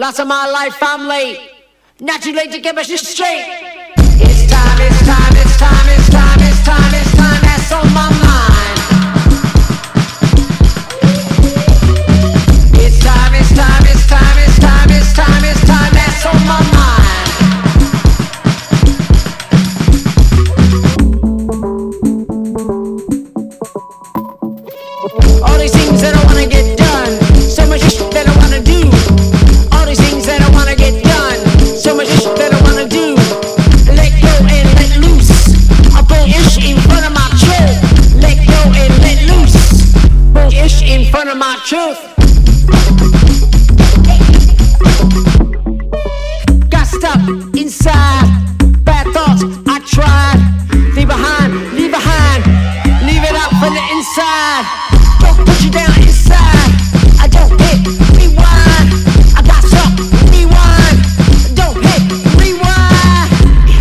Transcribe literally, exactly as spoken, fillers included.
loss of my life family, naturally to keep us straight. It's time, it's time, it's time, it's time, it's time, it's